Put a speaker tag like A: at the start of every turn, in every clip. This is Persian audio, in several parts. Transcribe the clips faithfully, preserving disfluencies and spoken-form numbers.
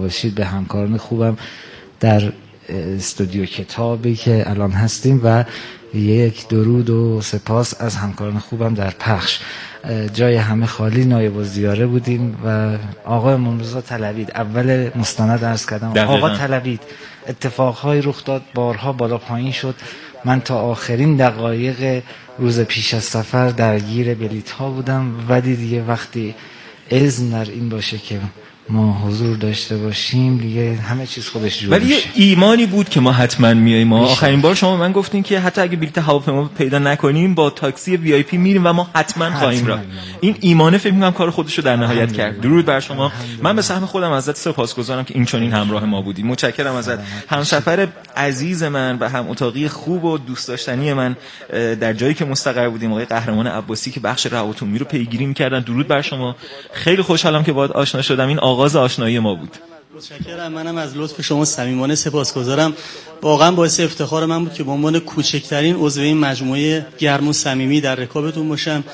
A: باشید، به همکاران خوبم در استودیو کتابی که الان هستیم و یک درود و سپاس از همکاران خوبم در پخش. جای همه خالی، نایب الزیاره بودیم و آقای امامرضا طلبید. اول مستند عرض کردم دقیقا. آقا طلبید اتفاقهای رخ داد، بارها بالا پایین شد. من تا آخرین دقایق روز پیش از سفر درگیر بلیط ها بودم، ولی دیگه وقتی اذن در این باشه که ما حضور داشته باشیم دیگه همه چیز خودش جور
B: ولی
A: میشه.
B: ایمانی بود که ما حتما میاییم. ما آخرین بار شما من گفتین که حتی اگه بلیط هواپیما پیدا نکنیم با تاکسی وی آی پی میریم و ما حتما خواهیم رفت. این ایمانه فکر می‌کنم کار خودش رو در نهایت کرد. درود بر شما. من به سهم خودم ازت سپاسگزارم که این چنین همراه ما بودی. متشکرم ازت. همسفر عزیز من و هم اتاقی خوب و دوست داشتنی من در جایی که مستقر بودیم، آقای قهرمان عباسی که بخش روابط عمومی رو پیگیری می‌کردن. درود بر شما. خیلی خوشحالم که باهات آشنا شدم. این آغاز آشنایی ما بود.
C: متشکرم. منم از لطف شما صمیمانه سپاسگزارم. واقعا باعث افتخار من بود که به عنوان کوچکترین عضو این مجموعه گرم و صمیمی در رکابتون باشم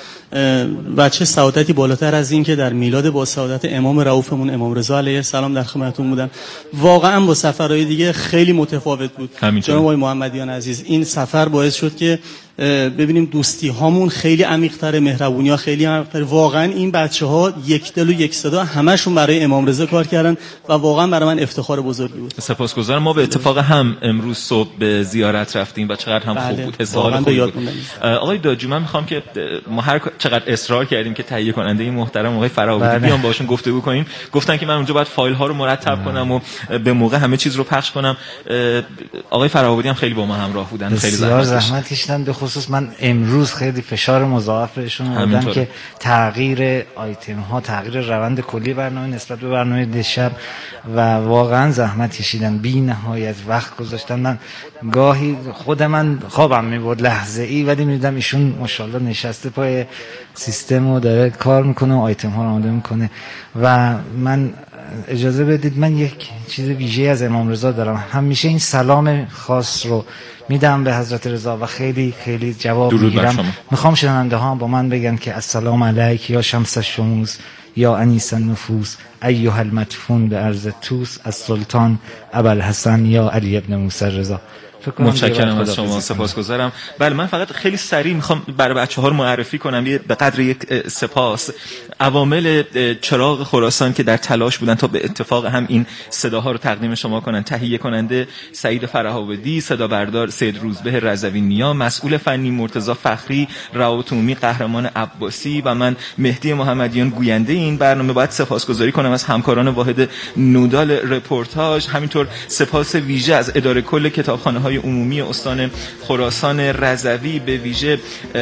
C: و چه سعادتی بالاتر از این که در میلاد با سعادت امام رؤوفمون امام رضا علیه السلام در خدمتتون بودم. واقعا با سفرهای دیگه خیلی متفاوت بود. جناب آقای محمدیان عزیز، این سفر باعث شد که ببینیم دوستی هامون خیلی عمیق‌تره، مهربونی ها خیلی عمیق‌تره. واقعا این بچه‌ها یک دل و یک صدا همشون برای امام رضا کار کردن و واقعا برای من افتخار بزرگی بود.
B: سپاسگزارم. ما به اتفاق هم امروز صبح به زیارت رفتیم و چقدر هم خوب بود. حساب خوبی بود. آقای داجو، من میخوام که ما هر چقدر اصرار کردیم که تهیه کننده این محترم آقای فراهانی بیان باشون گفتگو کنیم، گفتن که من اونجا باید فایل ها رو مرتب کنم و به موقع همه چیز رو پخش کنم. آقای فراهانی هم خیلی با ما همراه بودن، خیلی
A: زحمت, زحمت کشیدن. به خصوص من امروز خیلی فشار مضاعف بهشون آوردم که تغییر آیتم ها، تغییر روند کلی برنامه نسبت به برنامه دیشب و واقعا زحمت کشیدن، بی نهایت وقت گذاشتن. من گاهی خود من خوابم میبرد لحظه ای، ولی میدیدم ایشون ماشاءالله نشسته پای سیستم و داره کار میکنه و آیتم ها رو آماده میکنه. و من اجازه بدید من یک چیز ویژه از امام رضا دارم. همیشه این سلام خاص رو میدم به حضرت رضا و خیلی خیلی جواب میگیرم. میخوام شنونده ها با من بگن که السلام علیک یا شمس الشموس یا انیس النفوس ایها المدفون به ارض توس از سلطان ابوالحسن یا علی ابن موسی رضا.
B: متشکرم از شما، سپاسگزارم. بله، من فقط خیلی سریع میخوام برای بچه‌ها رو معرفی کنم یه به قدر یک سپاس. عوامل چراغ خراسان که در تلاش بودن تا به اتفاق هم این صداها رو تقدیم شما کنن: تهیه کننده سعید فره‌آبادی، صدا بردار سید روزبه رضوی نیا، مسئول فنی مرتضی فخری، روابط عمومی قهرمان عباسی و من مهدی محمدیان گوینده این برنامه. باید سپاسگزاری کنم از همکاران واحد نودال رپورتاژ، همینطور سپاس ویژه از اداره کل کتابخانه‌های عمومی استان خراسان رضوی، به ویژه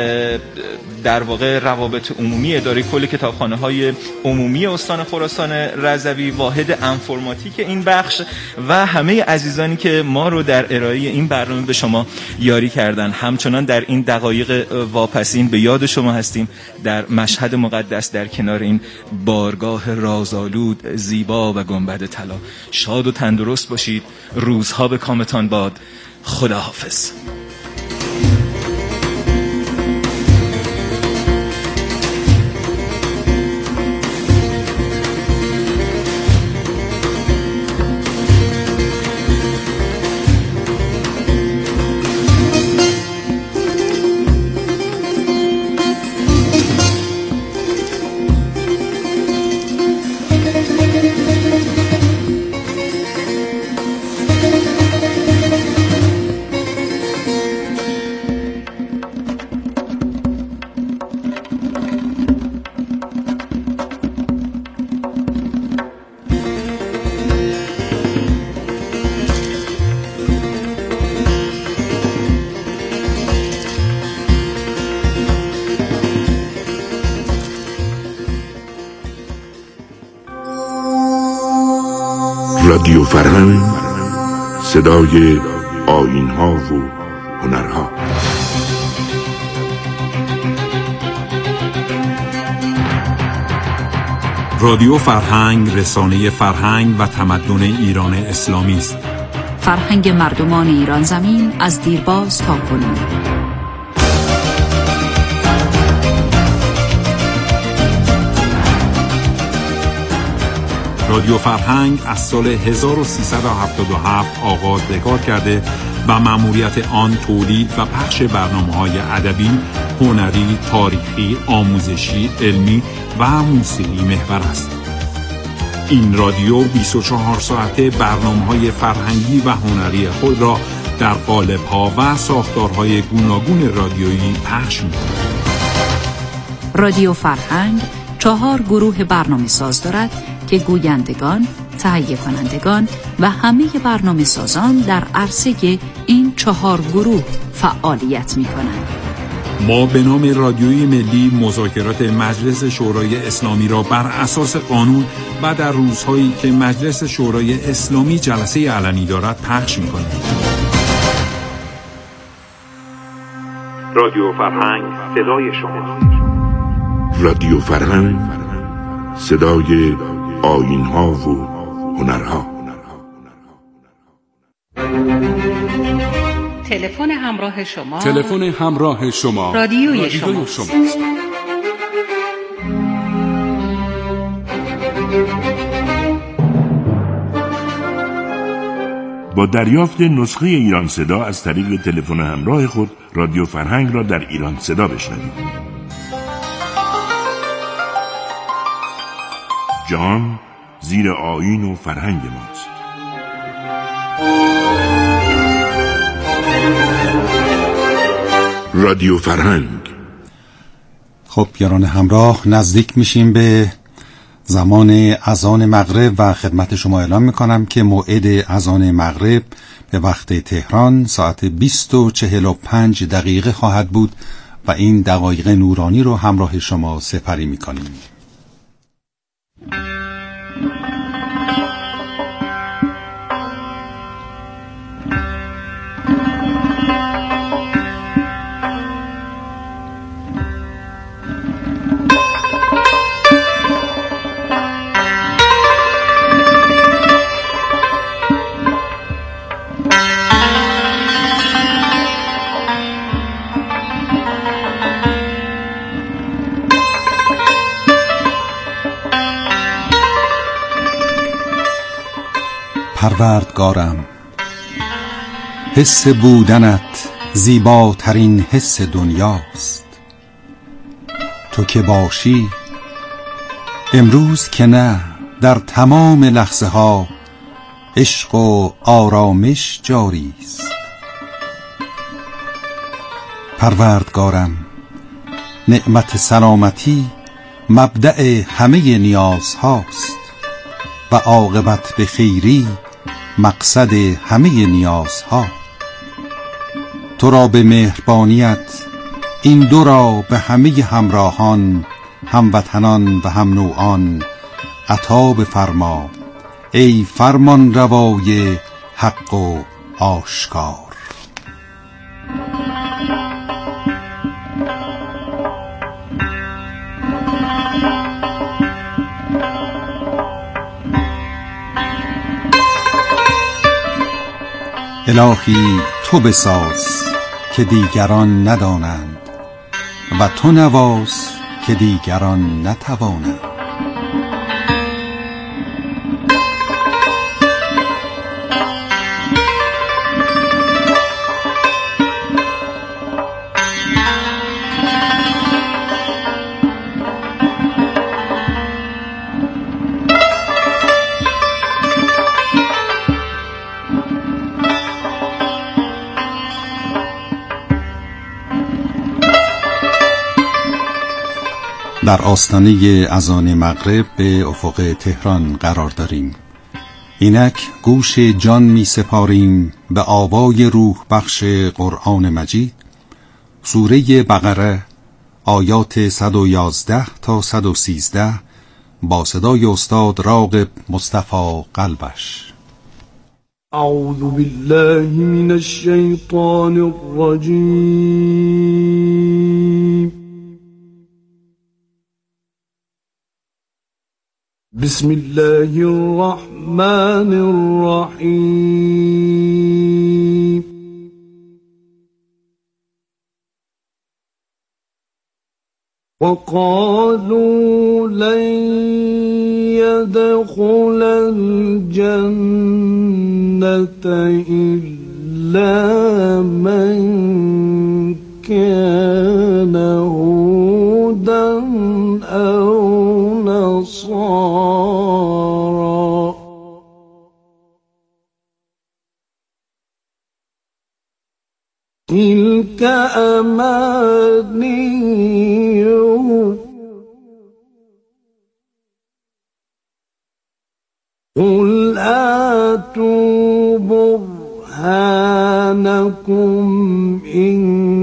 B: در واقع روابط عمومی اداره کل کتابخانه‌های عمومی استان خراسان رضوی، واحد انفرماتیک این بخش و همه عزیزانی که ما رو در ارائه این برنامه به شما یاری کردن. همچنان در این دقایق واپسین به یاد شما هستیم در مشهد مقدس در کنار این بارگاه رازآلود زیبا و گنبد طلا. شاد و تندرست باشید. روزها به کامتان باد. خداحافظ.
D: رادیو فرهنگ، صدای آیین‌ها و هنرها.
E: رادیو فرهنگ رسانه فرهنگ و تمدن ایران اسلامی است.
F: فرهنگ مردمان ایران زمین از دیرباز تا کنون.
E: رادیو فرهنگ از سال هزار و سیصد و هفتاد و هفت آغاز به کار کرده و مأموریت آن تولید و پخش برنامه‌های ادبی، هنری، تاریخی، آموزشی، علمی و موسیقی محور است. این رادیو بیست و چهار ساعته برنامه‌های فرهنگی و هنری خود را در قالب‌ها و ساختارهای گوناگون رادیویی پخش می‌کند.
F: رادیو فرهنگ چهار گروه برنامه ساز دارد که گویندگان، تهیه کنندگان و همه برنامه سازان در عرصه این چهار گروه فعالیت می کنند.
E: ما به نام رادیوی ملی مذاکرات مجلس شورای اسلامی را بر اساس قانون و در روزهایی که مجلس شورای اسلامی جلسه علنی دارد پخش می کنیم.
D: رادیو فرهنگ صدای شما. رادیو فرهنگ صدای آیین‌ها و هنرها.
G: تلفن همراه شما
H: تلفن همراه شما
G: رادیوی,
H: رادیوی
G: شما.
H: شماست.
D: با دریافت نسخه ایران صدا از طریق تلفن همراه خود رادیو فرهنگ را در ایران صدا بشنوید. جهان زیر آیین و فرهنگ ماست. رادیو فرهنگ.
I: خب یاران همراه، نزدیک میشیم به زمان اذان مغرب و خدمت شما اعلام میکنم که موعد اذان مغرب به وقت تهران ساعت بیست و چهل و پنج دقیقه خواهد بود و این دقایق نورانی رو همراه شما سپری میکنیم. پروردگارم، حس بودنت زیباترین حس دنیاست. تو که باشی، امروز که نه، در تمام لحظه ها عشق و آرامش جاری است. پروردگارم، نعمت سلامتی مبدأ همه نیاز هاست و عاقبت به خیری مقصد همه نیازها. تو را به مهربانیت این دو را به همه همراهان، هموطنان و هم نوعان عطا بفرما ای فرمان روای حق و آشکار. الهی تو بساز که دیگران ندانند و تو نواز که دیگران نتوانند. در آستانه اذان مغرب به افق تهران قرار داریم. اینک گوش جان می سپاریم به آوای روح بخش قرآن مجید، سوره بقره، آیات صد و یازده تا صد و سیزده با صدای استاد راغب مصطفی قلبش.
J: اعوذ بالله من الشیطان الرجیم. بسم الله الرحمن الرحیم. وقالوا لن يدخل الجنة إلا من كان هودا أو نصارى تلك أمانيهم قل آتوا برهانكم إن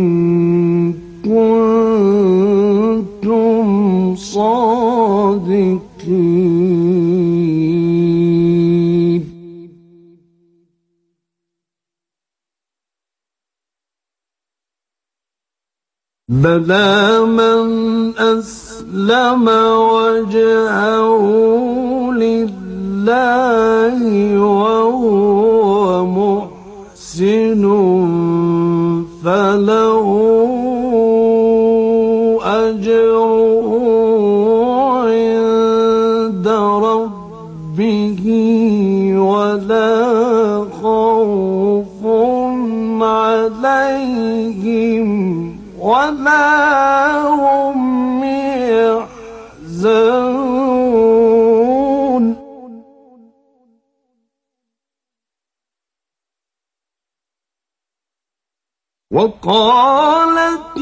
J: كنتم صادقين بلى من أسلم وجهه لله وهو محسن فله أجره عند ربه ولا خوف عليهم ولا هم يحزنون وقالت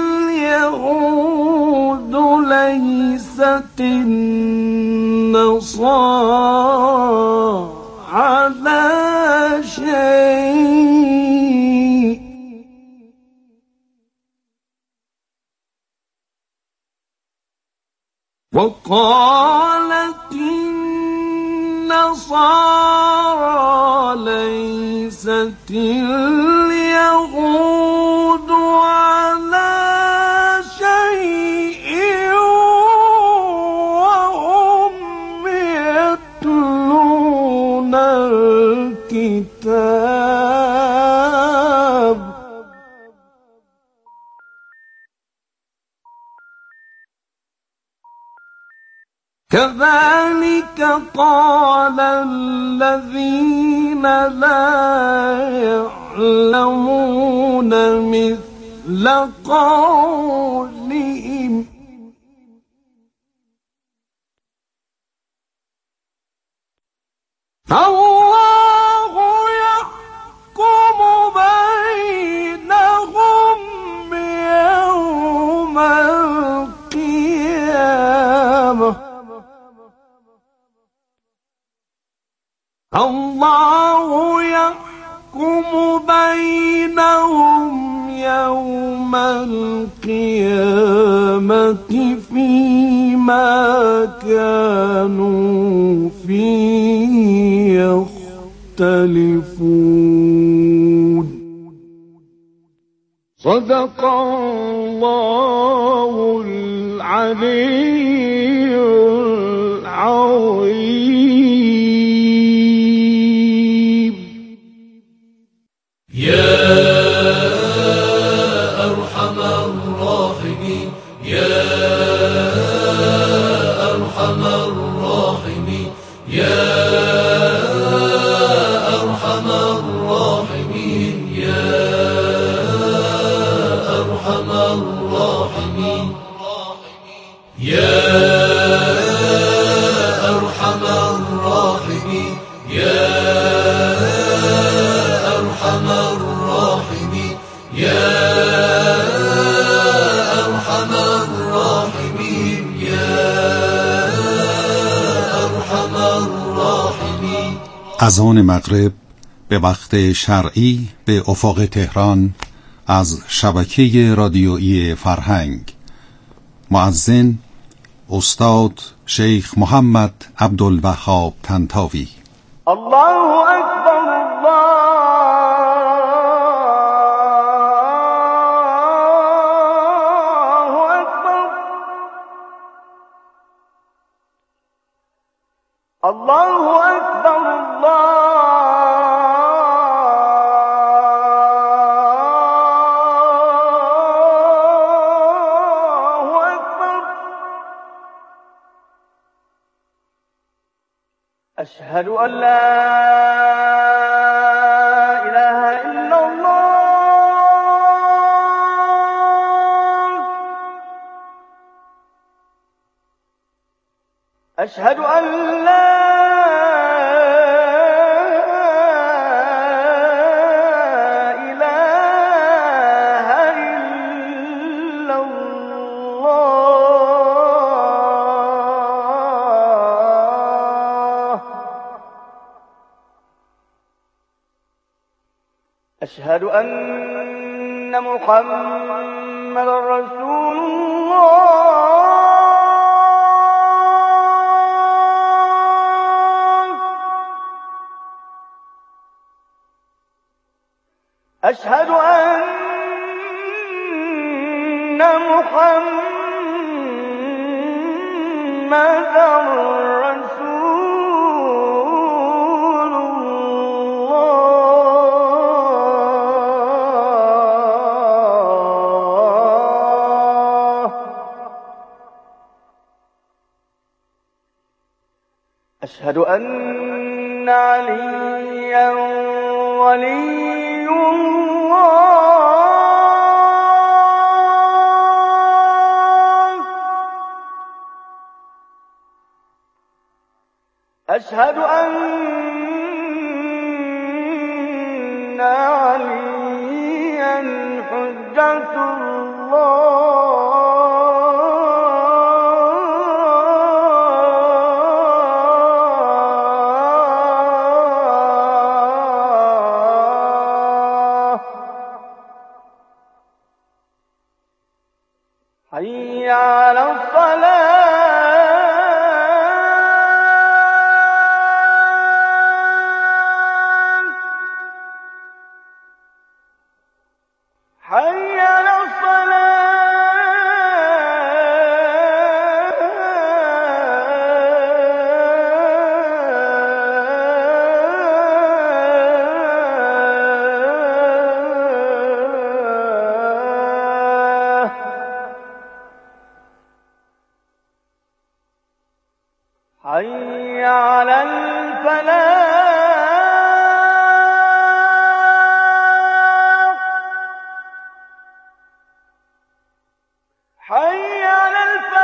J: اليهود ليست النصارى على شيء وقالت النصارى ليست اليهود على شيء وهم يتلون الكتاب كذلك قال الذين لا يعلمون مثل قولهم الله يحكم بينهم يوم القيامة الله يحكم بينهم يوم القيامة فيما كانوا فيه يختلفون صدق الله العلي العظيم
K: يا أرحم الراحمين يا أرحم الراحمين يا أرحم الراحمين يا أرحم الراحمين يا أرحم الراحمين يا أرحم الراحمين يا أرحم الراحمين يا أرحم الراحمين.
I: اذان مغرب به وقت شرعی به افق تهران از شبکه رادیویی فرهنگ. مؤذن استاد شیخ محمد عبدالوهاب طنطاوی.
J: الله اکبر الله اکبر الله اکبر الله اکبر أشهد أن لا إله إلا الله. أشهد أن لا أشهد أن محمد رسول الله. أشهد أن محمد رسول أشهد أن عليا ولي الله. أشهد أن عليا حجة الله. حي على الصلاة. حي على حي على الفلاح. حي على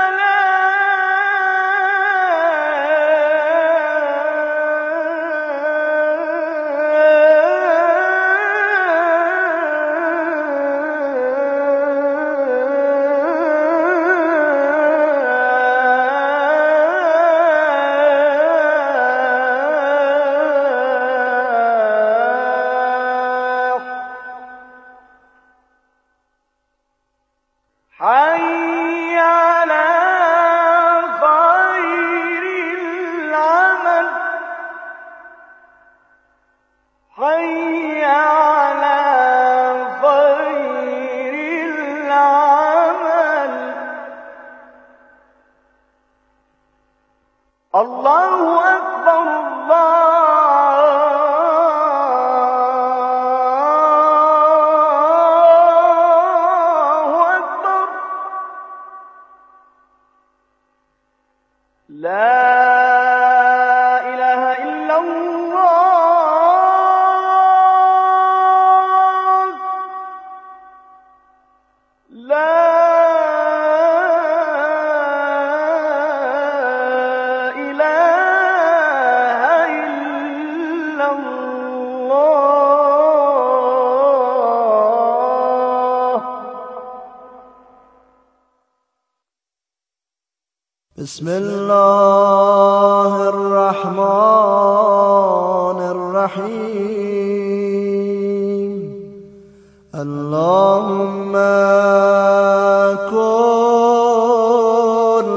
J: حي على خير العمل. حي على خير العمل. الله أكبر الله لا إله إلا الله. لا إله إلا الله. بسم الله الرحمن الرحيم. اللهم كن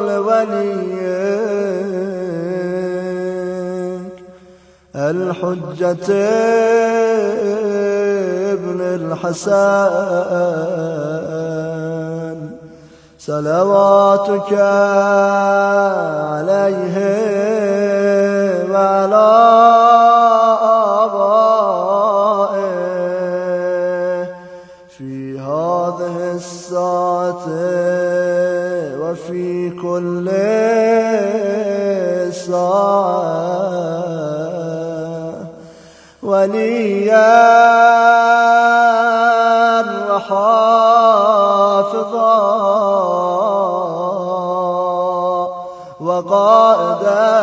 J: لوليك الحجة ابن الحسن صلواتك عليه وعلى آبائه في هذه الساعة وفي كل ساعة وليا وحافظا وقائدا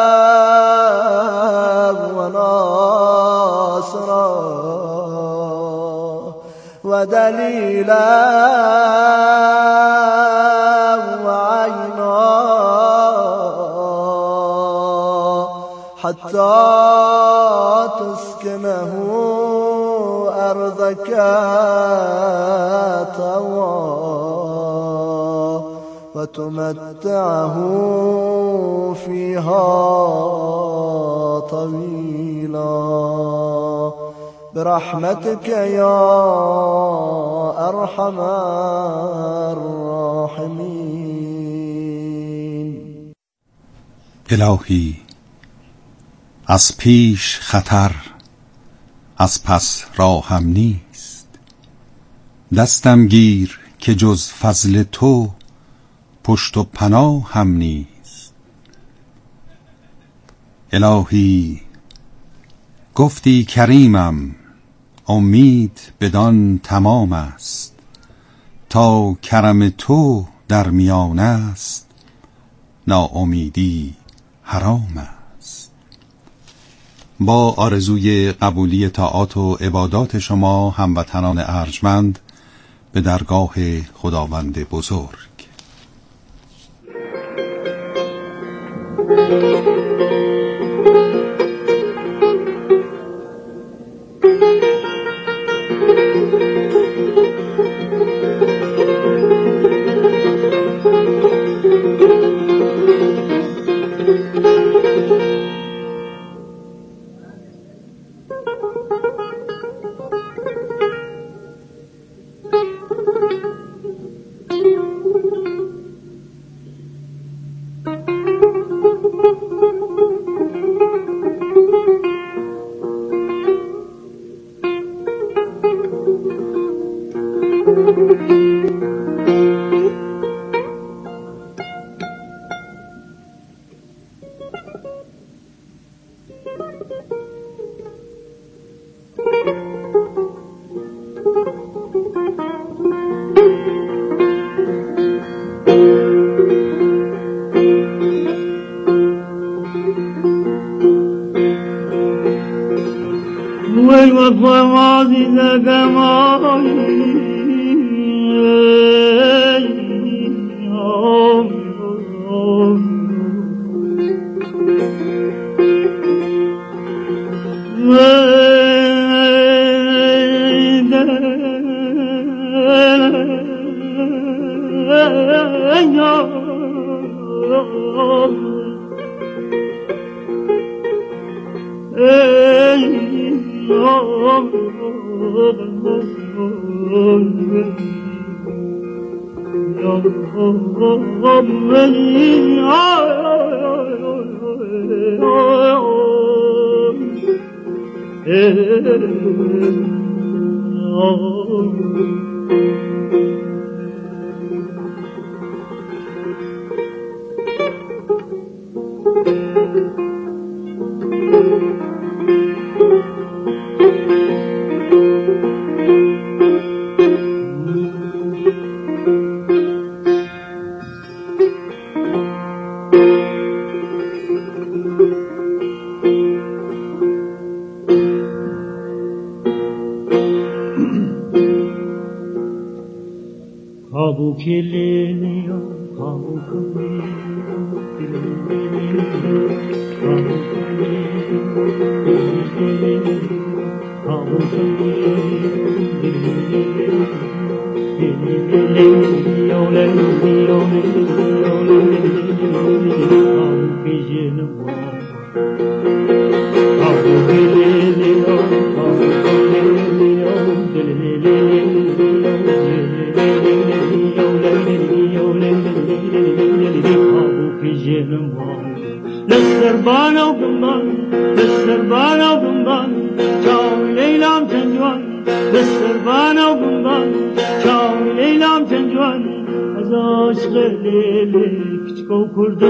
J: وناصرا ودليلا وعينا حتى تسكنه أرضك طوى وتمتعه فيها طويلا برحمتك يا أرحم الراحمين.
I: الهی از پیش خطر، از پس راهم نیست. دستم گیر که جز فضل تو پشت و پناه هم نیست. الهی گفتی کریمم، امید بدان تمام است. تا کرم تو در میان است، ناامیدی حرام است. با آرزوی قبولی طاعات و عبادات شما هموطنان ارجمند به درگاه خداوند بزرگ.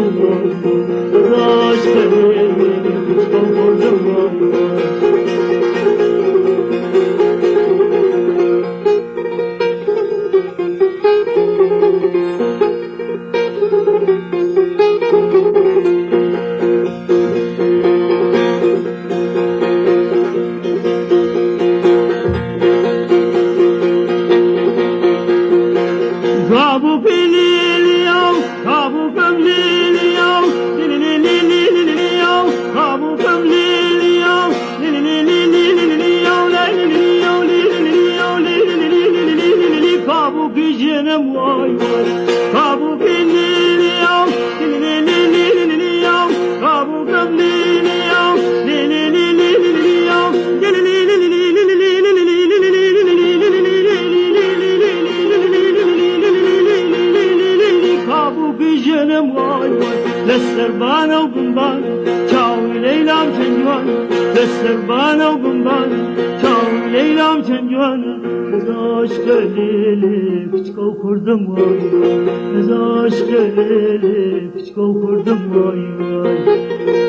L: Aşk bana bundan çal Leyla'm çengana kız aşk elili küçük okurdum vay kız aşk elili küçük okurdum vay vay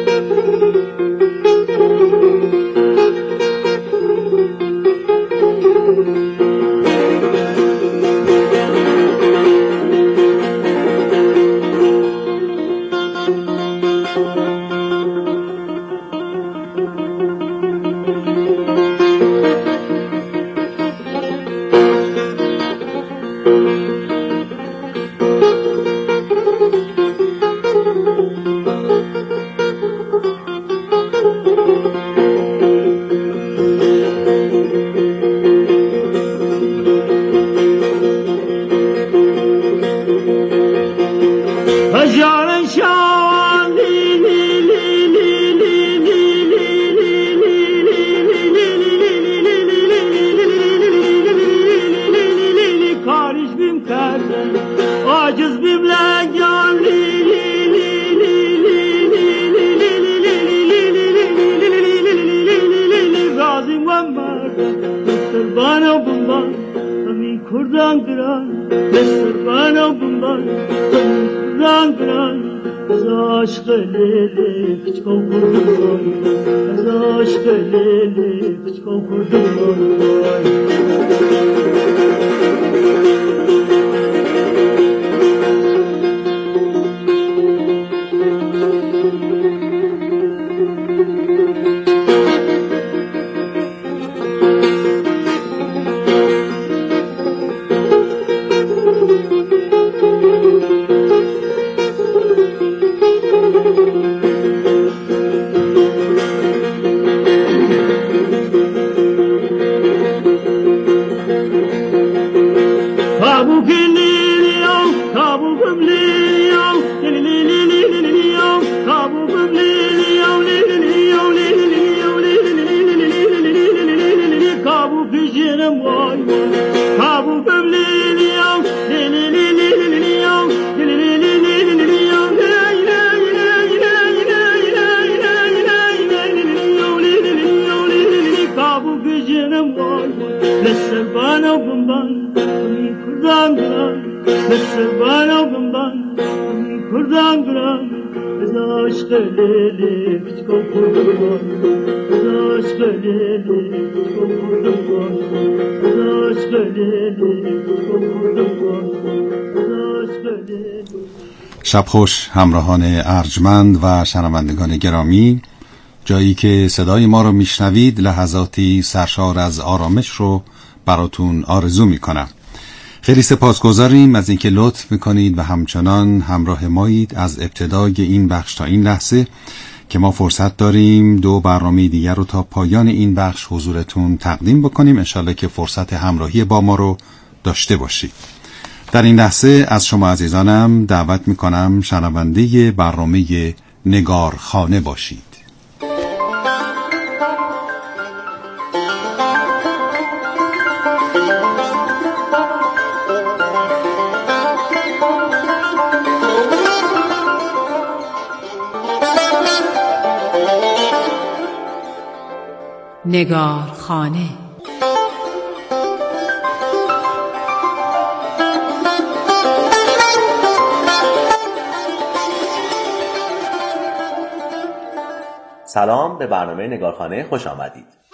I: شب خوش همراهان ارجمند و شنوندگان گرامی، جایی که صدای ما رو میشنوید لحظاتی سرشار از آرامش رو براتون آرزو میکنم. خیلی سپاسگزاریم از اینکه لطف میکنید و همچنان همراه مایید از ابتدای این بخش تا این لحظه که ما فرصت داریم دو برنامه دیگر رو تا پایان این بخش حضورتون تقدیم بکنیم. انشالله که فرصت همراهی با ما رو داشته باشید. در این لحظه از شما عزیزانم دعوت میکنم شنونده برنامه نگارخانه باشید.
F: نگارخانه.
M: سلام، به برنامه نگارخانه خوش آمدید.